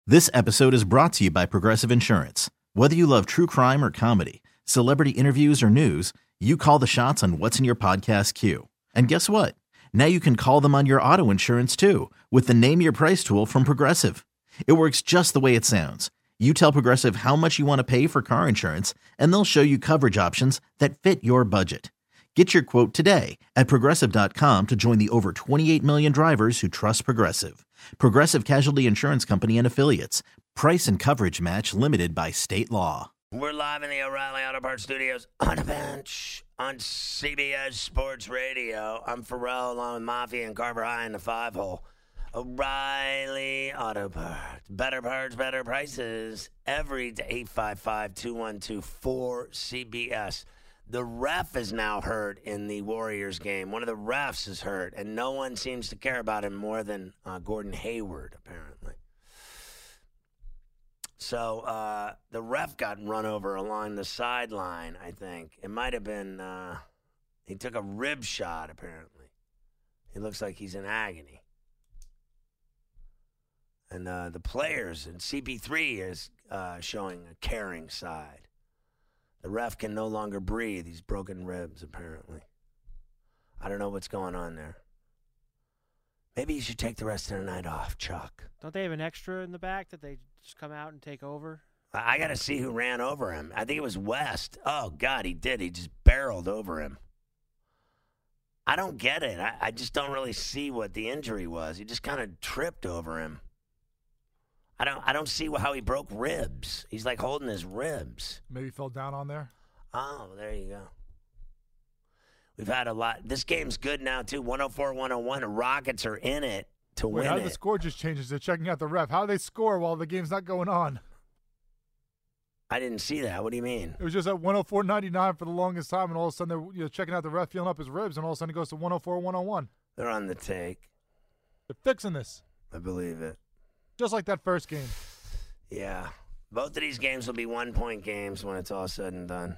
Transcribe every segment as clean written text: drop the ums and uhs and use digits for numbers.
This episode is brought to you by Progressive Insurance. Whether you love true crime or comedy, celebrity interviews or news, you call the shots on what's in your podcast queue. And guess what? Now you can call them on your auto insurance too with the Name Your Price tool from Progressive. It works just the way it sounds. You tell Progressive how much you want to pay for car insurance, and they'll show you coverage options that fit your budget. Get your quote today at Progressive.com to join the over 28 million drivers who trust Progressive. Progressive Casualty Insurance Company and Affiliates. Price and coverage match limited by state law. We're live in the O'Reilly Auto Parts Studios on a bench on CBS Sports Radio. I'm Pharrell along with Mafia and Carver High in the 5-hole. O'Reilly Auto Parts. Better parts, better prices. Every day, 855-212-4CBS. The ref is now hurt in the Warriors game. One of the refs is hurt, and no one seems to care about him more than Gordon Hayward, apparently. So the ref got run over along the sideline, I think. It might have been he took a rib shot, apparently. He looks like he's in agony. And the players, and CP3 is showing a caring side. The ref can no longer breathe. He's broken ribs, apparently. I don't know what's going on there. Maybe you should take the rest of the night off, Chuck. Don't they have an extra in the back that they just come out and take over? I got to see who ran over him. I think it was West. Oh, God, he did. He just barreled over him. I don't get it. I just don't really see what the injury was. He just kind of tripped over him. I don't see how he broke ribs. He's like holding his ribs. Maybe he fell down on there. Oh, there you go. We've had a lot. This game's good now, too. 104-101. The Rockets are in it to win how it. did the score just change? They're checking out the ref. How do they score while the game's not going on? I didn't see that. What do you mean? It was just at 104.99 for the longest time, and all of a sudden they're checking out the ref, feeling up his ribs, and all of a sudden it goes to 104-101. They're on the take. They're fixing this. I believe it. Just like that first game. Yeah. Both of these games will be 1-point games when it's all said and done.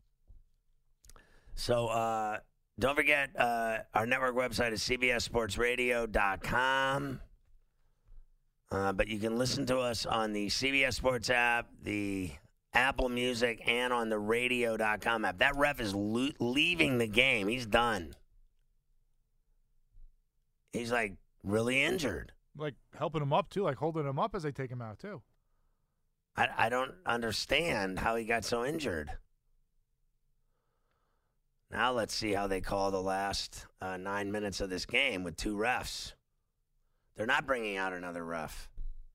So don't forget, our network website is cbssportsradio.com. But you can listen to us on the CBS Sports app, the Apple Music, and on the radio.com app. That ref is leaving the game. He's done. He's, like, really injured. Like helping him up, too, like holding him up as they take him out, too. I don't understand how he got so injured. Now let's see how they call the last 9 minutes of this game with two refs. They're not bringing out another ref.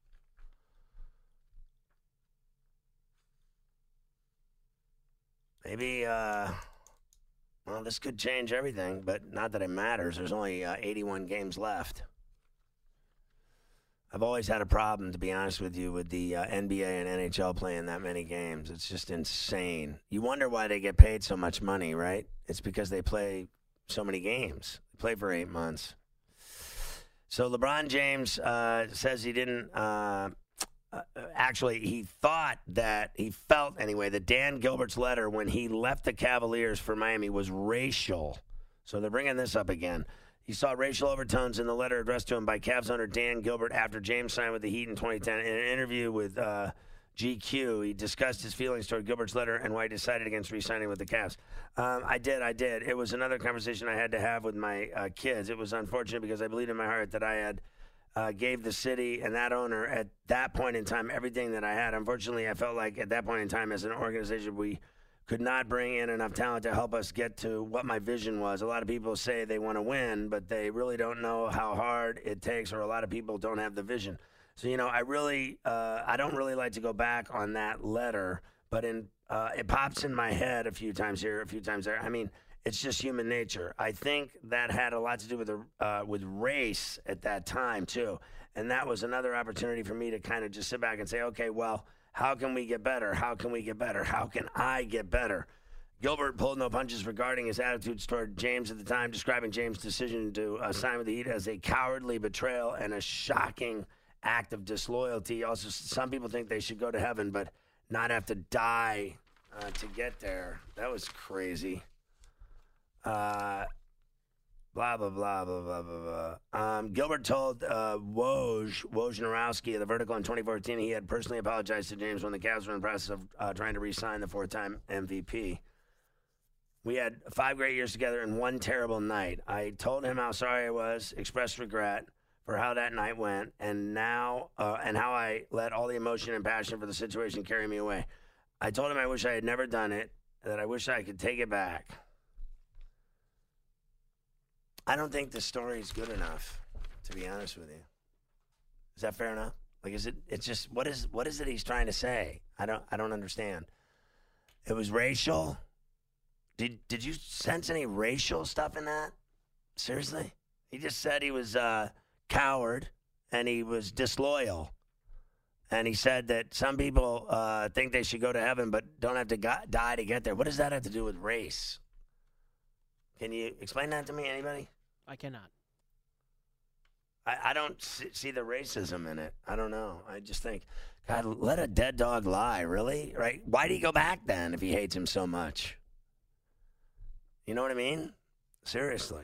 Maybe, this could change everything, but not that it matters. There's only 81 games left. I've always had a problem, to be honest with you, with the NBA and NHL playing that many games. It's just insane. You wonder why they get paid so much money, right? It's because they play so many games. They play for 8 months. So LeBron James says he didn't actually, he felt that Dan Gilbert's letter when he left the Cavaliers for Miami was racial. So they're bringing this up again. He saw racial overtones in the letter addressed to him by Cavs owner Dan Gilbert after James signed with the Heat in 2010. In an interview with GQ, he discussed his feelings toward Gilbert's letter and why he decided against re-signing with the Cavs. I did. It was another conversation I had to have with my kids. It was unfortunate because I believed in my heart that I had gave the city and that owner at that point in time everything that I had. Unfortunately, I felt like at that point in time as an organization, we could not bring in enough talent to help us get to what my vision was. A lot of people say they want to win, but they really don't know how hard it takes, or a lot of people don't have the vision. So, I don't really like to go back on that letter, but it pops in my head a few times here, a few times there. I mean, it's just human nature. I think that had a lot to do with race at that time, too. And that was another opportunity for me to kind of just sit back and say, okay, well, how can we get better? How can we get better? How can I get better? Gilbert pulled no punches regarding his attitudes toward James at the time, describing James' decision to sign with the Heat as a cowardly betrayal and a shocking act of disloyalty. Also, some people think they should go to heaven, but not have to die to get there. That was crazy. LeBron Blah, blah, blah, blah, blah, blah, blah. Gilbert told Wojnarowski of the Vertical in 2014 he had personally apologized to James when the Cavs were in the process of trying to re-sign the four-time MVP. We had 5 great years together and 1 terrible night. I told him how sorry I was, expressed regret for how that night went, and how I let all the emotion and passion for the situation carry me away. I told him I wish I had never done it, that I wish I could take it back. I don't think the story is good enough, to be honest with you. Is that fair enough? Like, it's just, what is it he's trying to say? I don't understand. It was racial. Did you sense any racial stuff in that? Seriously? He just said he was a coward and he was disloyal. And he said that some people think they should go to heaven but don't have to die to get there. What does that have to do with race? Can you explain that to me, anybody? I cannot. I don't see the racism in it. I don't know. I just think, God, let a dead dog lie, really? Right? Why did he go back then if he hates him so much? You know what I mean? Seriously.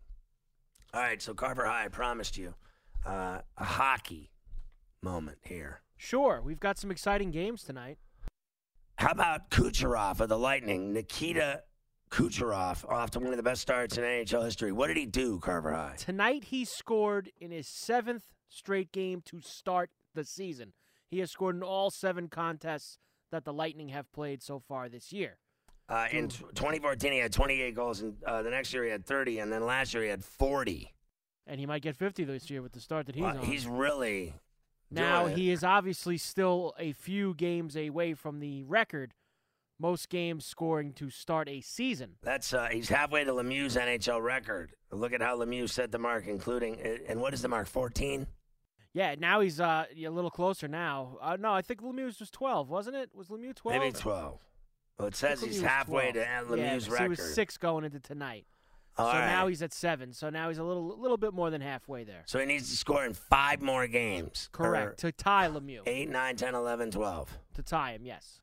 All right, so Carver High, I promised you a hockey moment here. Sure, we've got some exciting games tonight. How about Kucherov of the Lightning, Nikita Kucherov, off to one of the best starts in NHL history. What did he do, Carver High? Tonight he scored in his 7th straight game to start the season. He has scored in all 7 contests that the Lightning have played so far this year. In 2014, he had 28 goals, and the next year he had 30, and then last year he had 40. And he might get 50 this year with the start that he's on. He's really now doing he is obviously still a few games away from the record. Most games scoring to start a season. That's he's halfway to Lemieux's NHL record. Look at how Lemieux set the mark, including, and what is the mark, 14? Yeah, now he's a little closer now. No, I think Lemieux was 12, wasn't it? Was Lemieux 12? Maybe 12. Well, it says he's halfway to Lemieux's record. He was 6 going into tonight. All so right. now he's at 7. So now he's a little bit more than halfway there. So he needs to score in 5 more games. Correct, to tie Lemieux. 8, 9, 10, 11, 12. To tie him, yes.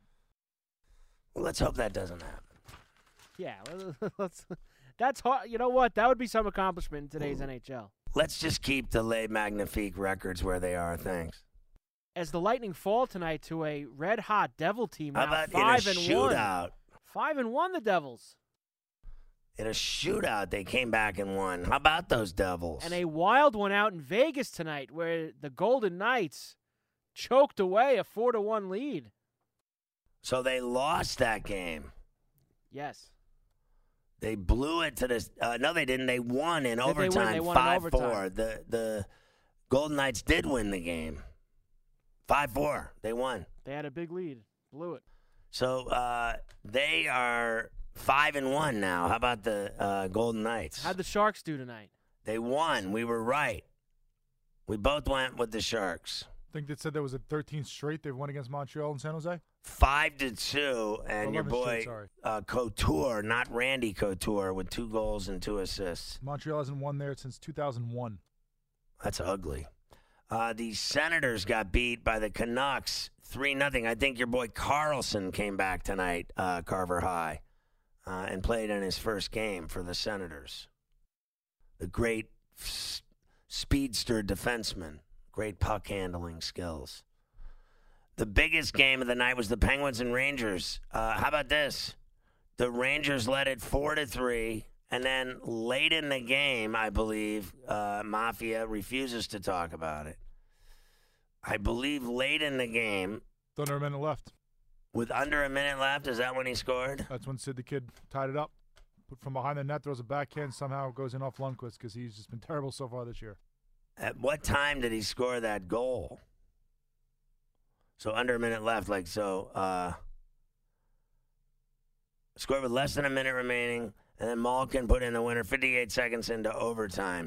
Well, let's hope that doesn't happen. Yeah, that's hard. You know what? That would be some accomplishment in today's NHL. Let's just keep the Le Magnifique records where they are. Thanks. As the Lightning fall tonight to a red-hot Devil team, How now about 5 in a and shootout? 5-1, the Devils. In a shootout, they came back and won. How about those Devils? And a wild one out in Vegas tonight, where the Golden Knights choked away a 4-1 lead. So they lost that game. Yes. They blew it to the. No, they didn't. They won in overtime. They won in 5-4. overtime. The Golden Knights did win the game. 5-4. They won. They had a big lead. Blew it. So they are 5-1 now. How about the Golden Knights? How'd the Sharks do tonight? They won. We were right. We both went with the Sharks. I think they said there was a 13th straight they've won against Montreal and San Jose. 5-2, and your 11 boy straight, Couture, not Randy Couture, with 2 goals and 2 assists. Montreal hasn't won there since 2001. That's ugly. The Senators got beat by the Canucks 3-0. I think your boy Carlson came back tonight, Carver High, and played in his first game for the Senators. The great speedster defenseman, great puck handling skills. The biggest game of the night was the Penguins and Rangers. How about this? The Rangers led it 4-3, and then late in the game, I believe, Mafia refuses to talk about it. I believe late in the game, Under a minute left. with under a minute left, is that when he scored? That's when Sid the Kid tied it up. Put from behind the net, throws a backhand, somehow goes in off Lundqvist because he's just been terrible so far this year. At what time did he score that goal? So under a minute left, scored with less than a minute remaining, and then Malkin put in the winner 58 seconds into overtime.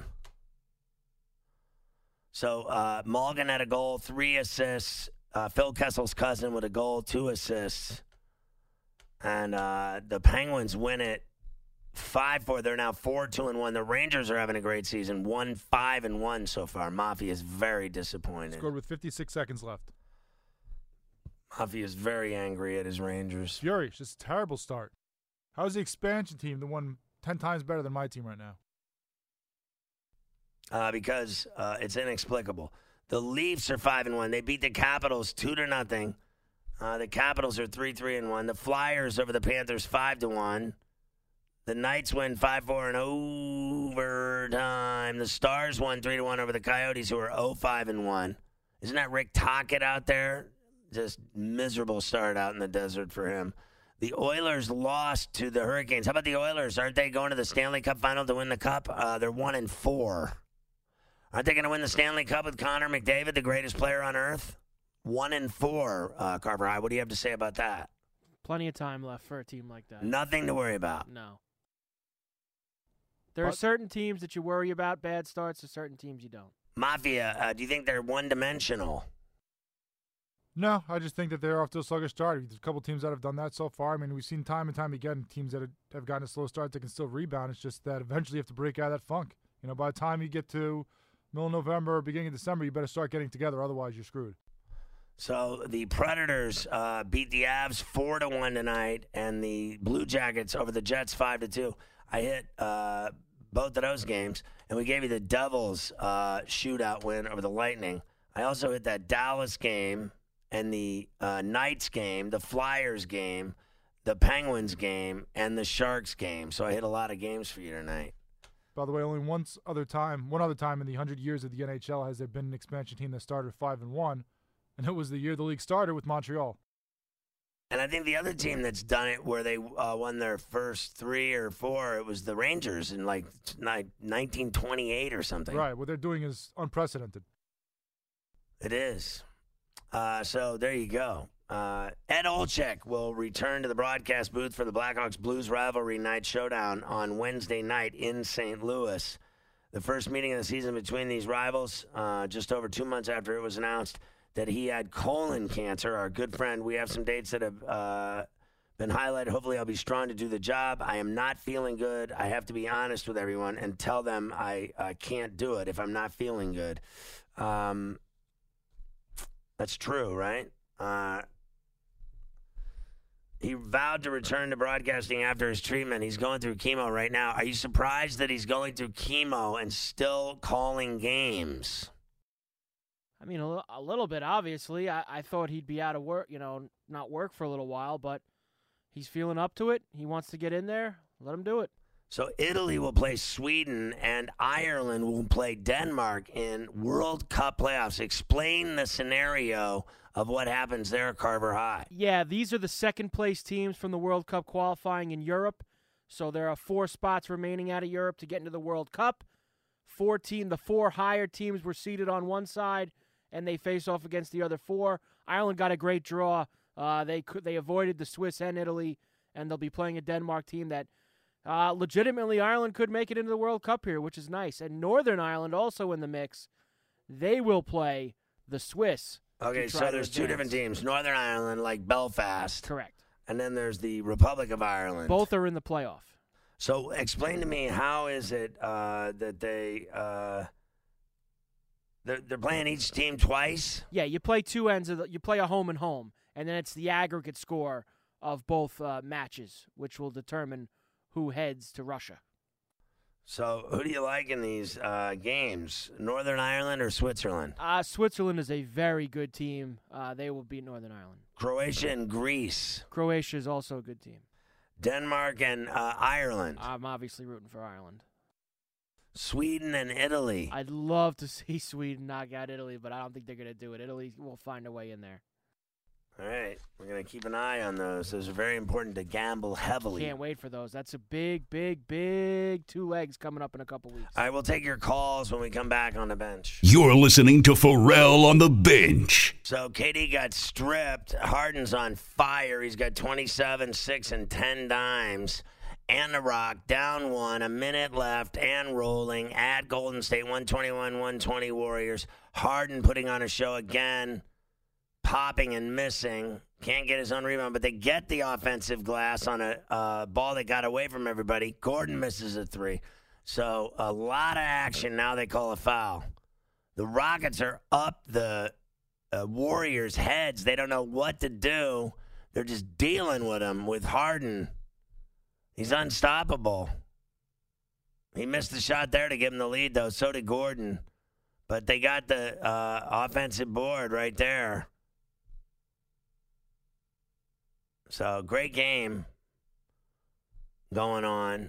So Malkin had a goal, 3 assists. Phil Kessel's cousin with a goal, 2 assists. And the Penguins win it 5-4. They're now 4-2-1. The Rangers are having a great season, 5-1 so far. Mafia is very disappointed. Scored with 56 seconds left. Mafia is very angry at his Rangers. Furious, just a terrible start. How's the expansion team, the one 10 times better than my team right now? because it's inexplicable. The Leafs are 5-1. They beat the Capitals 2-0. The Capitals are 3-3-1. The Flyers over the Panthers 5-1. The Knights win 5-4 in overtime. The Stars won 3-1 over the Coyotes, who are 0-5-1. Isn't that Rick Tocchet out there? Just miserable start out in the desert for him. The Oilers lost to the Hurricanes. How about the Oilers? Aren't they going to the Stanley Cup final to win the Cup? They're 1-4. Aren't they going to win the Stanley Cup with Connor McDavid, the greatest player on earth? 1-4, Carver High. What do you have to say about that? Plenty of time left for a team like that. Nothing to worry about. No. There are certain teams that you worry about bad starts, and certain teams you don't. Mafia, do you think they're one-dimensional? No, I just think that they're off to a sluggish start. There's a couple teams that have done that so far. I mean, we've seen time and time again teams that have gotten a slow start that can still rebound. It's just that eventually you have to break out of that funk. You know, by the time you get to middle of November or beginning of December, you better start getting together. Otherwise, you're screwed. So the Predators beat the Avs 4-1 tonight, and the Blue Jackets over the Jets 5-2. I hit both of those games, and we gave you the Devils shootout win over the Lightning. I also hit that Dallas game and the Knights game, the Flyers game, the Penguins game, and the Sharks game. So I hit a lot of games for you tonight. By the way, only one other time in the 100 years of the NHL has there been an expansion team that started 5-1, and it was the year the league started with Montreal. And I think the other team that's done it where they won their first 3 or 4, it was the Rangers in like 1928 or something. Right. What they're doing is unprecedented. It is. So there you go. Ed Olczyk will return to the broadcast booth for the Blackhawks Blues Rivalry Night Showdown on Wednesday night in St. Louis. The first meeting of the season between these rivals, just over 2 months after it was announced that he had colon cancer. Our good friend, we have some dates that have been highlighted. Hopefully I'll be strong to do the job. I am not feeling good. I have to be honest with everyone and tell them I can't do it if I'm not feeling good. That's true, right? He vowed to return to broadcasting after his treatment. He's going through chemo right now. Are you surprised that he's going through chemo and still calling games? I mean, a little bit, obviously. I thought he'd be out of work, not work for a little while, but he's feeling up to it. He wants to get in there. Let him do it. So Italy will play Sweden, and Ireland will play Denmark in World Cup playoffs. Explain the scenario of what happens there, Carver High. Yeah, these are the second-place teams from the World Cup qualifying in Europe. So there are 4 spots remaining out of Europe to get into the World Cup. The 4 higher teams were seated on one side, and they face off against the other 4. Ireland got a great draw. They avoided the Swiss and Italy, and they'll be playing a Denmark team that legitimately Ireland could make it into the World Cup here, which is nice. And Northern Ireland also in the mix. They will play the Swiss. Okay, so there's 2 different teams. Northern Ireland, like Belfast. Correct. And then there's the Republic of Ireland. Both are in the playoff. So explain to me, how is it that they're playing each team twice? Yeah, you play 2 ends you play a home and home, and then it's the aggregate score of both matches, which will determine who heads to Russia. So who do you like in these games, Northern Ireland or Switzerland? Switzerland is a very good team. They will beat Northern Ireland. Croatia and Greece. Croatia is also a good team. Denmark and Ireland. I'm obviously rooting for Ireland. Sweden and Italy. I'd love to see Sweden knock out Italy, but I don't think they're going to do it. Italy will find a way in there. All right. We're going to keep an eye on those. Those are very important to gamble heavily. Can't wait for those. That's a big, big, big 2 legs coming up in a couple weeks. All right, we'll take your calls when we come back on the bench. You're listening to Pharrell on the Bench. So KD got stripped. Harden's on fire. He's got 27, 6, and 10 dimes. And the Rock down 1, a minute left, and rolling at Golden State, 121-120 Warriors. Harden putting on a show again. Popping and missing. Can't get his own rebound, but they get the offensive glass on a ball that got away from everybody. Gordon misses a 3. So a lot of action. Now they call a foul. The Rockets are up the Warriors' heads. They don't know what to do. They're just dealing with him, with Harden. He's unstoppable. He missed the shot there to give him the lead, though. So did Gordon. But they got the offensive board right there. So, great game going on.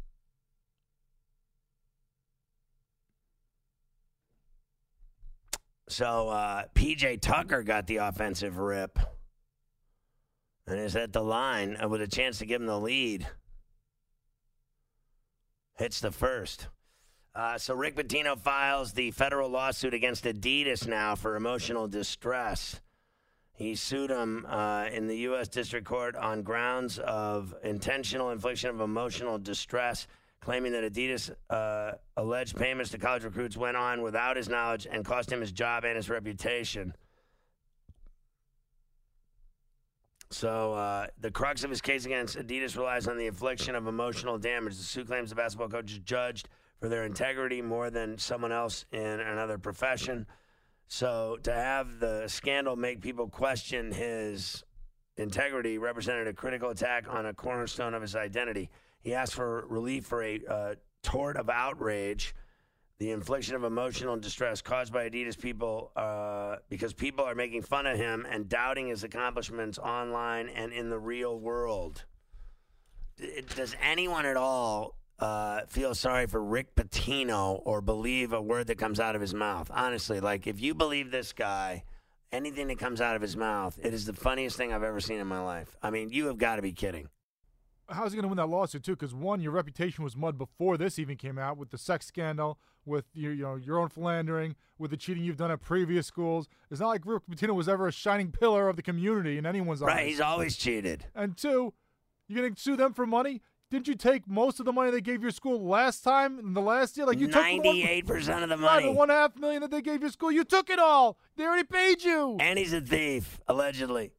So, P.J. Tucker got the offensive rip and is at the line with a chance to give him the lead. Hits the first. So Rick Pitino files the federal lawsuit against Adidas now for emotional distress. He sued him in the U.S. District Court on grounds of intentional infliction of emotional distress, claiming that Adidas' alleged payments to college recruits went on without his knowledge and cost him his job and his reputation. So the crux of his case against Adidas relies on the infliction of emotional damage. The suit claims the basketball coach is judged for their integrity more than someone else in another profession. So to have the scandal make people question his integrity represented a critical attack on a cornerstone of his identity. He asked for relief for a tort of outrage, the infliction of emotional distress caused by Adidas people because people are making fun of him and doubting his accomplishments online and in the real world. Does anyone at all feel sorry for Rick Pitino or believe a word that comes out of his mouth? Honestly, like if you believe this guy, anything that comes out of his mouth, it is the funniest thing I've ever seen in my life. I mean, you have got to be kidding. How's he going to win that lawsuit, too? Because, one, your reputation was mud before this even came out with the sex scandal, with your own philandering, with the cheating you've done at previous schools. It's not like Rick Pitino was ever a shining pillar of the community in anyone's eyes. Right, he's always cheated. And, two, you're going to sue them for money? Didn't you take most of the money they gave your school last time, in the last year? Like you 98% took of the money. The $1.5 million that they gave your school, you took it all. They already paid you. And he's a thief, allegedly.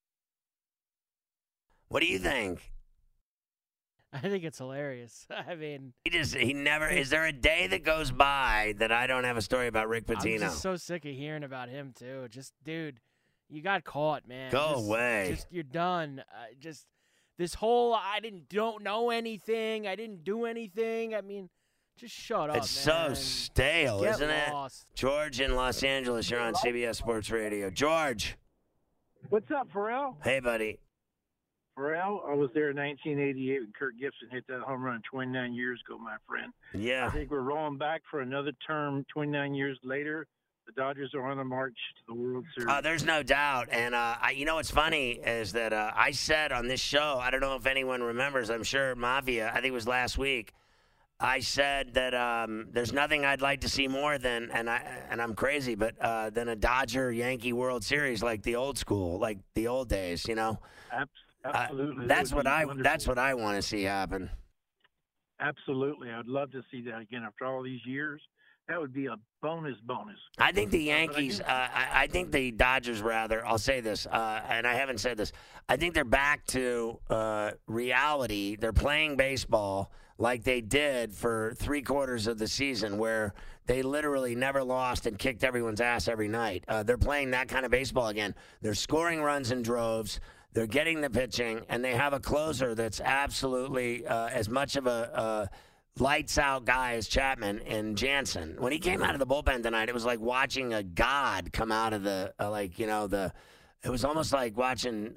What do you think? I think it's hilarious. I mean, he never. Is there a day that goes by that I don't have a story about Rick Pitino? I'm just so sick of hearing about him too. Just, dude, you got caught, man. Go away. Just you're done. Just this whole don't know anything. I didn't do anything. I mean, just shut up. It's man. so stale, Get isn't lost. it? George in Los Angeles, you're on CBS Sports Radio. George. What's up, Pharrell? Hey, buddy. Pharrell, I was there in 1988 when Kirk Gibson hit that home run 29 years ago, my friend. Yeah. I think we're rolling back for another term 29 years later. The Dodgers are on a march to the World Series. There's no doubt. And, you know what's funny is that I said on this show, I don't know if anyone remembers, I'm sure Mafia, I think it was last week, I said that there's nothing I'd like to see more than, and I'm crazy, but than a Dodger-Yankee World Series like the old school, like the old days, you know? Absolutely. That's what I want to see happen. Absolutely. I'd love to see that again after all these years. That would be a bonus. I think the Yankees, I think the Dodgers, rather, I'll say this, and I haven't said this, I think they're back to reality. They're playing baseball like they did for 3/4 of the season, where they literally never lost and kicked everyone's ass every night. They're playing that kind of baseball again. They're scoring runs in droves. They're getting the pitching, and they have a closer that's absolutely as much of a lights-out guy as Chapman and Jansen. When he came out of the bullpen tonight, it was like watching a god come out of the, it was almost like watching,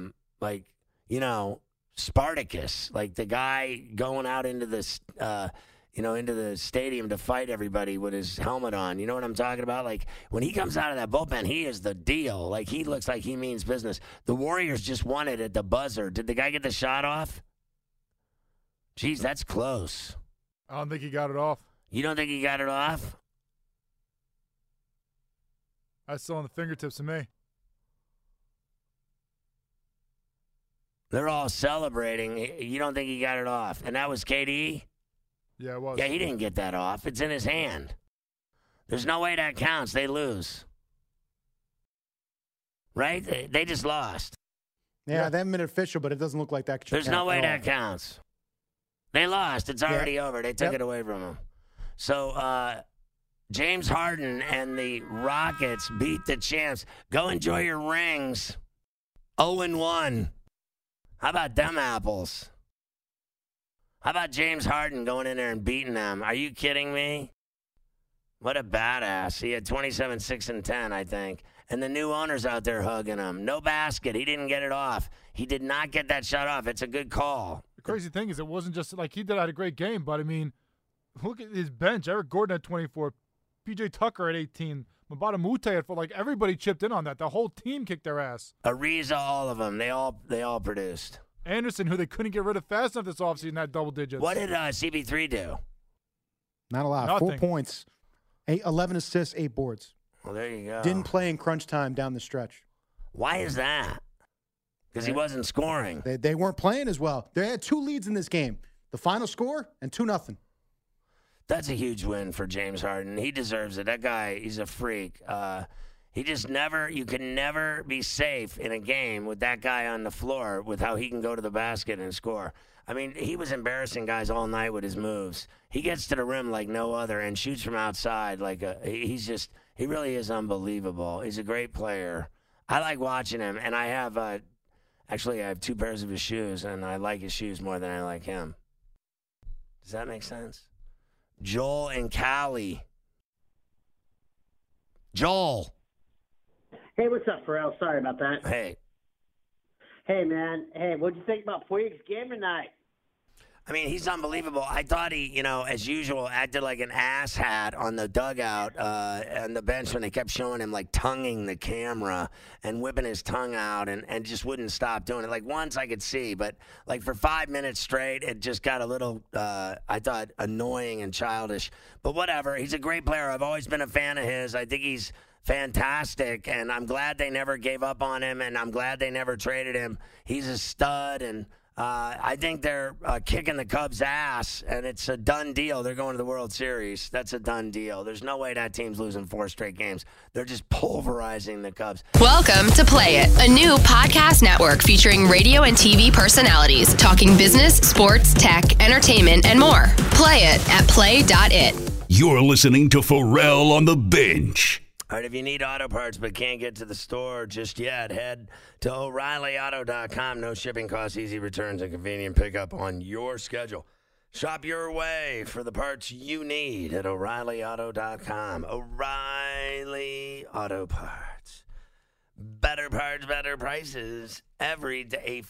Spartacus, like the guy going out into this, into the stadium to fight everybody with his helmet on. You know what I'm talking about? Like, when he comes out of that bullpen, he is the deal. Like, he looks like he means business. The Warriors just won it at the buzzer. Did the guy get the shot off? Jeez, that's close. I don't think he got it off. You don't think he got it off? That's still on the fingertips of me. They're all celebrating. You don't think he got it off? And that was KD? Yeah, it was. Yeah, he didn't get that off. It's in his hand. There's no way that counts. They lose. Right? They just lost. Yeah, they haven't been official, but it doesn't look like that. There's no way that counts. They lost. It's already over. They took it away from them. So, James Harden and the Rockets beat the champs. Go enjoy your rings. 0-1. How about them apples? How about James Harden going in there and beating them? Are you kidding me? What a badass. He had 27, 6, and 10, I think. And the new owner's out there hugging him. No basket. He didn't get it off. He did not get that shot off. It's a good call. The crazy thing is it wasn't just like he had a great game, but, I mean, look at his bench. Eric Gordon had 24. P.J. Tucker at 18. Mabata Mute at 4. Like, everybody chipped in on that. The whole team kicked their ass. Ariza, all of them. They all produced. Anderson, who they couldn't get rid of fast enough this offseason, had double digits. What did CP3 do? Not a lot. Nothing. 4 points. 11 assists, 8 boards. Well, there you go. Didn't play in crunch time down the stretch. Why is that? Because he wasn't scoring. They weren't playing as well. They had 2 leads in this game. The final score and 2-0. That's a huge win for James Harden. He deserves it. That guy, he's a freak. He just you can never be safe in a game with that guy on the floor with how he can go to the basket and score. I mean, he was embarrassing guys all night with his moves. He gets to the rim like no other and shoots from outside. He really is unbelievable. He's a great player. I like watching him, and I have I have 2 pairs of his shoes, and I like his shoes more than I like him. Does that make sense? Joel and Callie. Joel. Hey, what's up, Pharrell? Sorry about that. Hey. Hey, man. Hey, what'd you think about Puig's game tonight? I mean, he's unbelievable. I thought he, as usual, acted like an asshat on the dugout on the bench when they kept showing him, like, tonguing the camera and whipping his tongue out and just wouldn't stop doing it. Like, once I could see, but, like, for 5 minutes straight, it just got a little, I thought, annoying and childish. But whatever. He's a great player. I've always been a fan of his. I think he's fantastic, and I'm glad they never gave up on him, and I'm glad they never traded him. He's a stud, and I think they're kicking the Cubs' ass, and it's a done deal. They're going to the World Series. That's a done deal. There's no way that team's losing 4 straight games. They're just pulverizing the Cubs. Welcome to Play It, a new podcast network featuring radio and TV personalities talking business, sports, tech, entertainment, and more. Play it at play.it. You're listening to Pharrell on the Bench. All right, if you need auto parts but can't get to the store just yet, head to O'ReillyAuto.com. No shipping costs, easy returns, and convenient pickup on your schedule. Shop your way for the parts you need at O'ReillyAuto.com. O'Reilly Auto Parts. Better parts, better prices. Every day,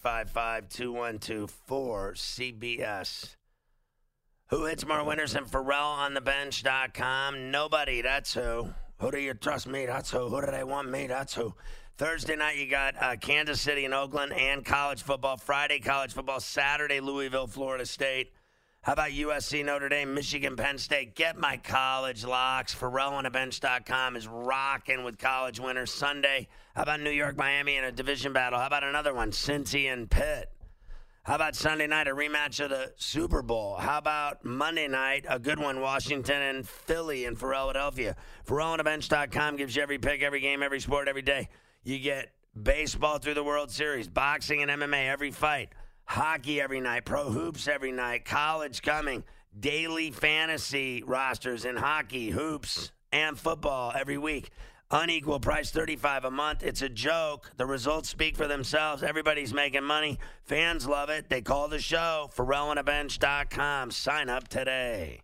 855-212-4CBS. Who hits more winners than PharrellOnTheBench.com? Nobody, that's who. Who do you trust me? That's who. Who do they want me? That's who. Thursday night, you got Kansas City and Oakland and college football. Friday, college football. Saturday, Louisville, Florida State. How about USC, Notre Dame, Michigan, Penn State? Get my college locks. PharrellOnTheBench.com is rocking with college winners. Sunday, how about New York, Miami in a division battle? How about another one, Cincy and Pitt? How about Sunday night, a rematch of the Super Bowl? How about Monday night, a good one, Washington and Philly in Philadelphia? PharrellOnTheBench.com gives you every pick, every game, every sport, every day. You get baseball through the World Series, boxing and MMA every fight, hockey every night, pro hoops every night, college coming, daily fantasy rosters in hockey, hoops, and football every week. Unequal price, $35 a month. It's a joke. The results speak for themselves. Everybody's making money. Fans love it. They call the show. PharrellOnTheBench.com. Sign up today.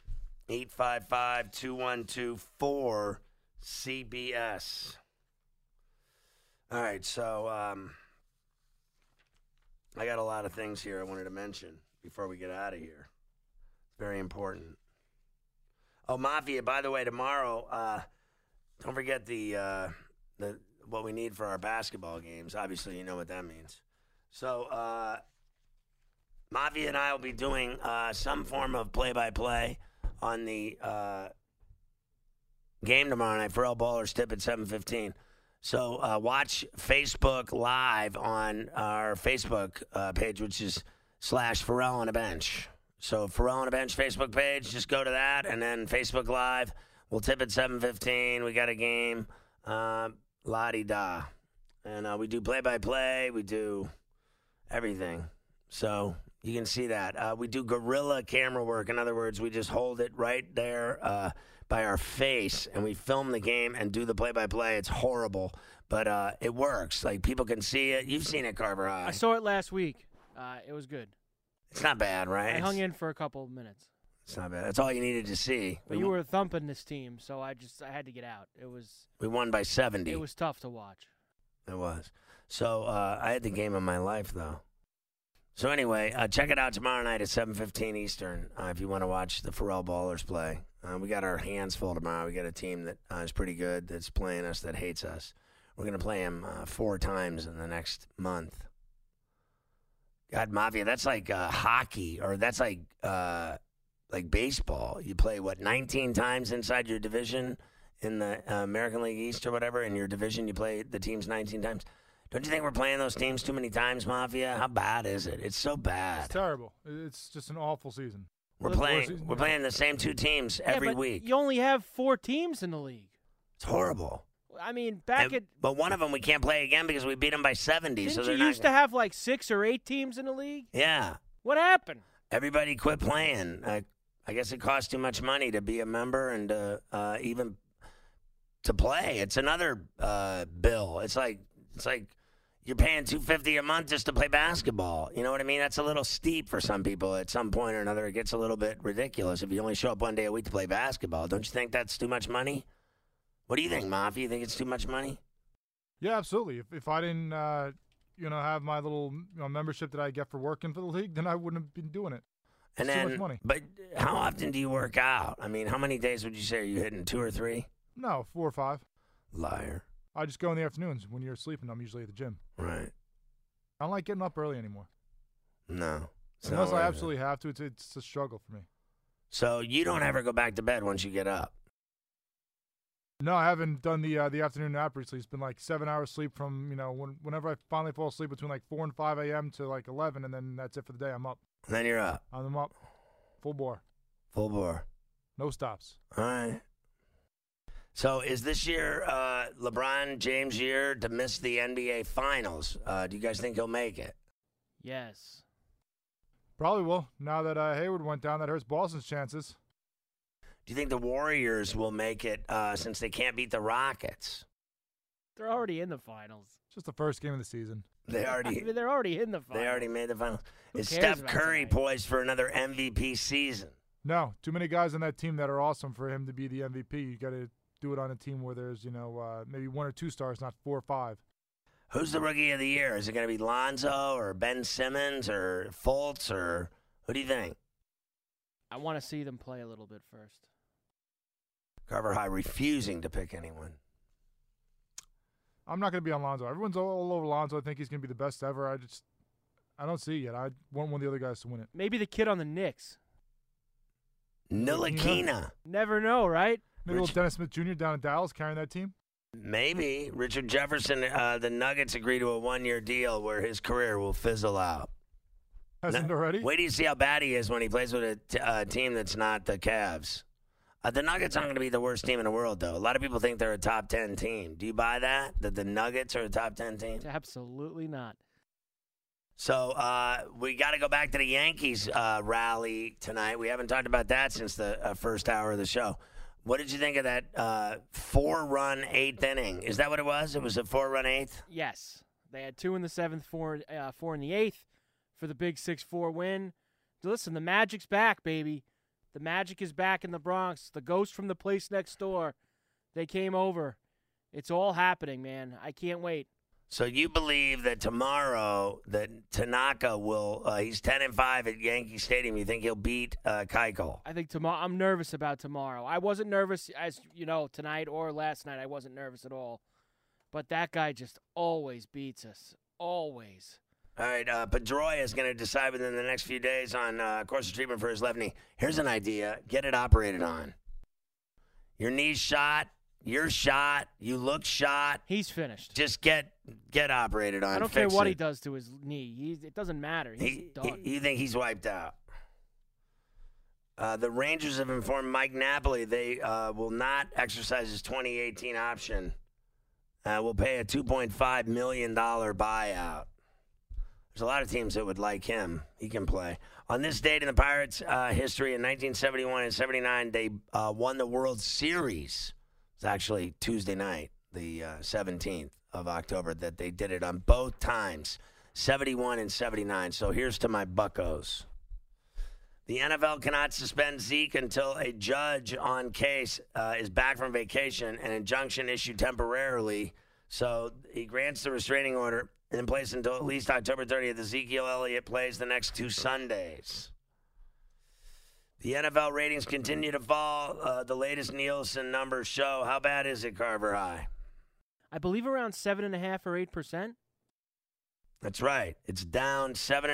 855-212-4CBS. All right, so I got a lot of things here I wanted to mention before we get out of here. Very important. Oh, Mafia, by the way, tomorrow, don't forget the what we need for our basketball games. Obviously, you know what that means. So, Mafia and I will be doing some form of play-by-play on the game tomorrow night. Pharrell Ballers tip at 7:15. So watch Facebook Live on our Facebook page, which is /Pharrell on a Bench. So Pharrell on a Bench Facebook page, just go to that, and then Facebook Live. We'll tip at 7:15. We got a game, la-di-da. And we do play-by-play. We do everything. So you can see that. We do guerrilla camera work. In other words, we just hold it right there by our face, and we film the game and do the play-by-play. It's horrible, but it works. Like, people can see it. You've seen it, Carver High. I saw it last week. It was good. It's not bad, right? I hung in for a couple of minutes. It's not bad. That's all you needed to see. But you were thumping this team, so I had to get out. We won by 70. It was tough to watch. It was. So I had the game of my life, though. So anyway, check it out tomorrow night at 7:15 Eastern if you want to watch the Pharrell Ballers play. We got our hands full tomorrow. We got a team that is pretty good that's playing us that hates us. We're going to play them 4 times in the next month. God, Mafia, that's like hockey, or that's like baseball. You play, 19 times inside your division in the American League East or whatever. In your division, you play the teams 19 times. Don't you think we're playing those teams too many times, Mafia? How bad is it? It's so bad. It's terrible. It's just an awful season. We're playing the same 2 teams every week. You only have 4 teams in the league. It's horrible. I mean, but one of them we can't play again because we beat them by 70. Didn't so you used to have like 6 or 8 teams in the league? Yeah. What happened? Everybody quit playing. I guess it costs too much money to be a member and even to play. It's another bill. It's like you're paying $250 a month just to play basketball. You know what I mean? That's a little steep for some people. At some point or another, it gets a little bit ridiculous if you only show up one day a week to play basketball. Don't you think that's too much money? What do you think, Mafia? You think it's too much money? Yeah, absolutely. If I didn't, have my little membership that I get for working for the league, then I wouldn't have been doing it. It's too much money. But how often do you work out? I mean, how many days would you say? Are you hitting 2 or 3? No, 4 or 5. Liar. I just go in the afternoons. When you're sleeping, I'm usually at the gym. Right. I don't like getting up early anymore. No. Unless I absolutely have to, it's a struggle for me. So you don't ever go back to bed once you get up? No, I haven't done the afternoon nap recently. It's been like 7 hours sleep from, whenever I finally fall asleep between like 4 and 5 a.m. to like 11, and then that's it for the day. I'm up. And then you're up? I'm up. Full bore. Full bore. No stops. All right. So is this year LeBron James' year to miss the NBA Finals? Do you guys think he'll make it? Yes. Probably will. Now that Hayward went down, that hurts Boston's chances. Do you think the Warriors will make it since they can't beat the Rockets? They're already in the finals. It's just the first game of the season. They're already in the finals. They already made the finals. Is cares Steph Curry poised for another MVP season? No. Too many guys on that team that are awesome for him to be the MVP. You got to do it on a team where there's, maybe 1 or 2 stars, not 4 or 5. Who's the Rookie of the Year? Is it going to be Lonzo or Ben Simmons or Fultz, or who do you think? I want to see them play a little bit first. Carver High refusing to pick anyone. I'm not going to be on Lonzo. Everyone's all over Lonzo. I think he's going to be the best ever. I don't see it yet. I want one of the other guys to win it. Maybe the kid on the Knicks. Ntilikina. Never know, right? Maybe little Dennis Smith Jr. down in Dallas carrying that team. Maybe. Richard Jefferson, the Nuggets agree to a 1-year deal where his career will fizzle out. Hasn't already? Wait till you see how bad he is when he plays with a team that's not the Cavs. The Nuggets aren't going to be the worst team in the world, though. A lot of people think they're a top 10 team. Do you buy that the Nuggets are a top 10 team? Absolutely not. So we got to go back to the Yankees rally tonight. We haven't talked about that since the first hour of the show. What did you think of that 4-run 8th inning? Is that what it was? It was a 4-run 8th? Yes. They had 2 in the 7th, 4 in the 8th for the big 6-4 win. Listen, the Magic's back, baby. The Magic is back in the Bronx. The ghost from the place next door, they came over. It's all happening, man. I can't wait. So you believe that tomorrow that Tanaka will he's 10-5 at Yankee Stadium. You think he'll beat Keuchel? I think tomorrow. I'm nervous about tomorrow. I wasn't nervous, as you know, tonight or last night. I wasn't nervous at all. But that guy just always beats us. Always. All right, Pedroia is going to decide within the next few days on course of treatment for his left knee. Here's an idea. Get it operated on. Your knee's shot. You're shot. You look shot. He's finished. Just get operated on. I don't care what he does to his knee. It doesn't matter. He's done. You think he's wiped out? The Rangers have informed Mike Napoli they will not exercise his 2018 option. Will pay a $2.5 million buyout. There's a lot of teams that would like him. He can play. On this date in the Pirates' history, in 1971 and 79, they won the World Series. It's actually Tuesday night, the 17th of October, that they did it on both times, 71 and 79. So here's to my Buccos. The NFL cannot suspend Zeke until a judge on case is back from vacation, an injunction issued temporarily. So he grants the restraining order in place until at least October 30th. Ezekiel Elliott plays the next 2 Sundays. The NFL ratings continue to fall. The latest Nielsen numbers show. How bad is it, Carver High? I believe around 7.5 or 8%. That's right. It's down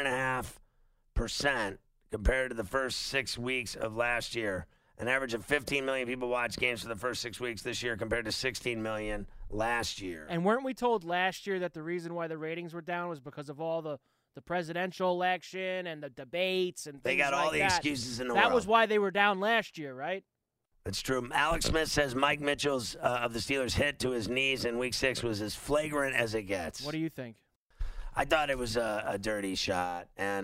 7.5% compared to the first 6 weeks of last year. An average of 15 million people watched games for the first 6 weeks this year compared to 16 million last year. And weren't we told last year that the reason why the ratings were down was because of all the presidential election and the debates and things they got all like the that. excuses in the world. That was why they were down last year, right? That's true. Alex Smith says Mike Mitchell's of the Steelers hit to his knees in Week 6 was as flagrant as it gets. What do you think? I thought it was a dirty shot, and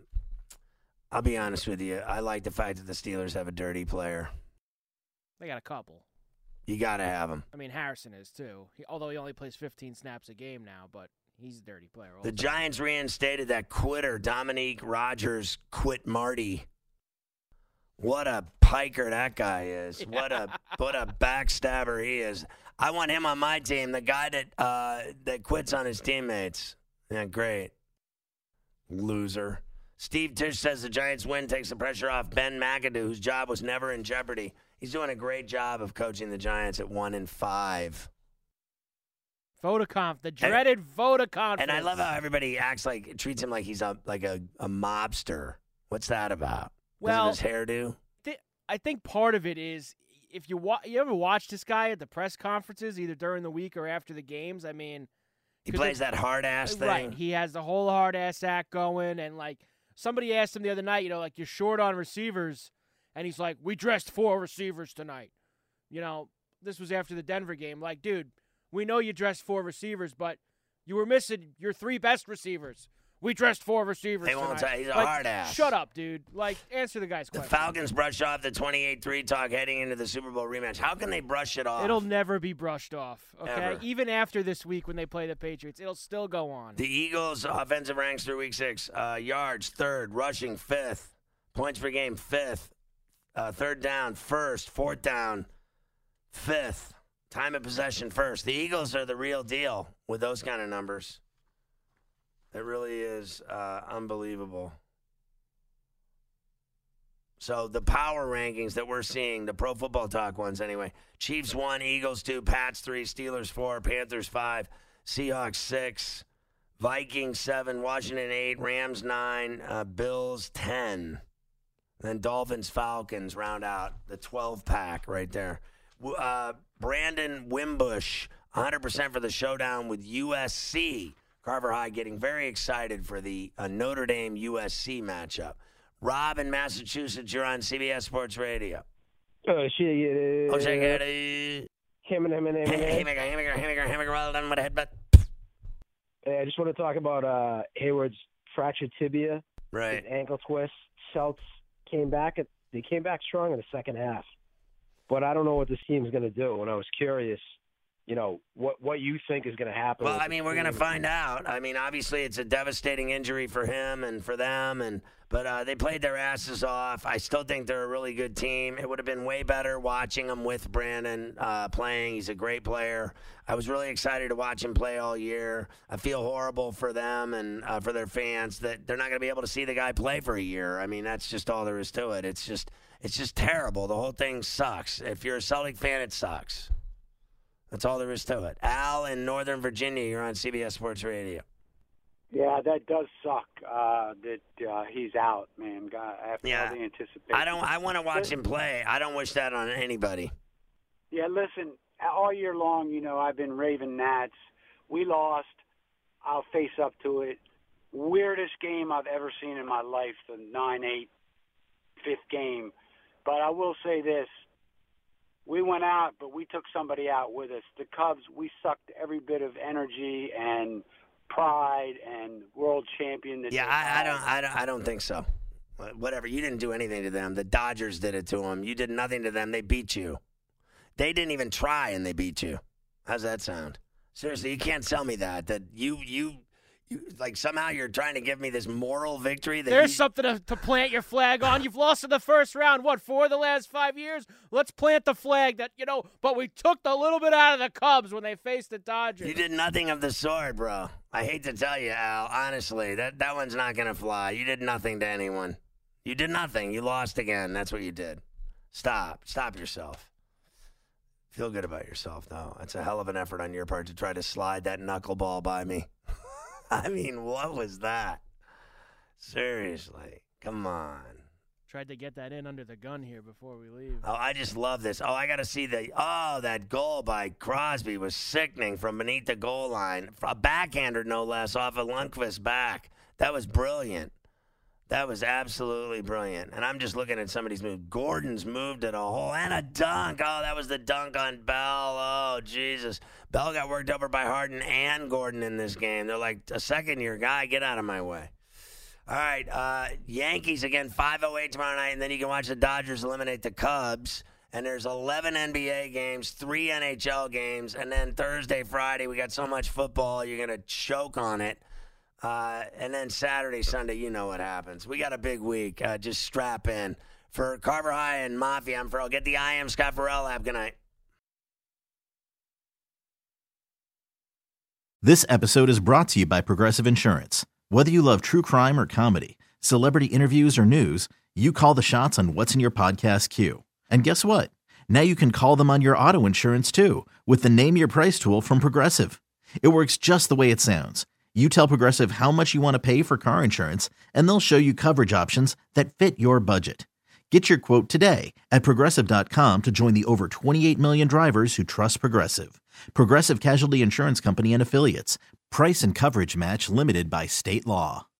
I'll be honest with you. I like the fact that the Steelers have a dirty player. They got a couple. You got to have him. I mean, Harrison is too. Although he only plays 15 snaps a game now, but he's a dirty player. Also. The Giants reinstated that quitter, Dominique Rodgers, quit Marty. What a piker that guy is. Yeah. What a backstabber he is. I want him on my team, the guy that quits on his teammates. Yeah, great. Loser. Steve Tisch says the Giants win takes the pressure off Ben McAdoo, whose job was never in jeopardy. He's doing a great job of coaching the Giants at 1-5. Vodaconf, the dreaded Vodaconf. And I love how everybody treats him like he's a mobster. What's that about? Well, his hairdo? I think part of it is if you ever watch this guy at the press conferences, either during the week or after the games. I mean, he plays that hard ass thing. Right. He has the whole hard ass act going, and somebody asked him the other night, you're short on receivers, and he's like, we dressed 4 receivers tonight. This was after the Denver game. Dude, we know you dressed 4 receivers, but you were missing your 3 best receivers. We dressed 4 receivers tonight. Won't say he's a hard ass. Shut up, dude. Answer the guy's question. The Falcons brushed off the 28-3 talk heading into the Super Bowl rematch. How can they brush it off? It'll never be brushed off, okay? Ever. Even after this week when they play the Patriots, it'll still go on. The Eagles' offensive ranks through Week 6. Yards, 3rd. Rushing, 5th. Points per game, 5th. 3rd down, 1st. 4th down, 5th. Time of possession, 1st. The Eagles are the real deal with those kind of numbers. It really is unbelievable. So the power rankings that we're seeing, the Pro Football Talk ones anyway, Chiefs 1, Eagles 2, Pats 3, Steelers 4, Panthers 5, Seahawks 6, Vikings 7, Washington 8, Rams 9, Bills 10. Then Dolphins, Falcons round out the 12-pack right there. Brandon Wimbush, 100% for the showdown with USC. Carver High getting very excited for the Notre Dame USC matchup. Rob in Massachusetts, you're on CBS Sports Radio. Oh, shit. Oh, check it. Hammer, well done with a headbutt. Hey, I just want to talk about Hayward's fractured tibia. Right. His ankle twist. Celts came back. They came back strong in the second half. But I don't know what this team's going to do, and I was curious, what you think is going to happen. Well, we're going to find out. Obviously it's a devastating injury for him and for them, but they played their asses off. I still think they're a really good team. It would have been way better watching them with Brandon playing. He's a great player. I was really excited to watch him play all year. I feel horrible for them and for their fans that they're not going to be able to see the guy play for a year. That's just all there is to it. It's just terrible. The whole thing sucks. If you're a Celtic fan, it sucks. That's all there is to it. Al in Northern Virginia, you're on CBS Sports Radio. Yeah, that does suck that he's out, man. God, after all the anticipation. I want to watch him play. I don't wish that on anybody. Yeah, listen, all year long, I've been raving Nats. We lost. I'll face up to it. Weirdest game I've ever seen in my life, the 9-8 fifth game. But I will say this. We went out, but we took somebody out with us. The Cubs, we sucked every bit of energy and pride and world champion. I don't think so. Whatever. You didn't do anything to them. The Dodgers did it to them. You did nothing to them. They beat you. They didn't even try, and they beat you. How's that sound? Seriously, you can't tell me that you Like somehow you're trying to give me this moral victory. There's something to plant your flag on. You've lost in the first round, 4 of the last 5 years? Let's plant the flag that, but we took a little bit out of the Cubs when they faced the Dodgers. You did nothing of the sort, bro. I hate to tell you, Al, honestly, that one's not going to fly. You did nothing to anyone. You did nothing. You lost again. That's what you did. Stop yourself. Feel good about yourself, though. That's a hell of an effort on your part to try to slide that knuckleball by me. I mean, what was that? Seriously. Come on. Tried to get that in under the gun here before we leave. Oh, I just love this. Oh, I got to see that goal by Crosby was sickening from beneath the goal line. A backhander, no less, off of Lundqvist's back. That was brilliant. That was absolutely brilliant. And I'm just looking at somebody's move. Gordon's moved at a hole and a dunk. Oh, that was the dunk on Bell. Oh, Jesus. Bell got worked over by Harden and Gordon in this game. They're like, a second-year guy, get out of my way. All right, Yankees again, 5:08 tomorrow night, and then you can watch the Dodgers eliminate the Cubs. And there's 11 NBA games, 3 NHL games, and then Thursday, Friday, we got so much football, you're going to choke on it. And then Saturday, Sunday, you know what happens. We got a big week. Just strap in. For Carver High and Mafia, I'm Ferrall. Get the I Am Scott Ferrall app. Good night. This episode is brought to you by Progressive Insurance. Whether you love true crime or comedy, celebrity interviews or news, you call the shots on what's in your podcast queue. And guess what? Now you can call them on your auto insurance too with the Name Your Price tool from Progressive. It works just the way it sounds. You tell Progressive how much you want to pay for car insurance, and they'll show you coverage options that fit your budget. Get your quote today at Progressive.com to join the over 28 million drivers who trust Progressive. Progressive Casualty Insurance Company and Affiliates. Price and coverage match limited by state law.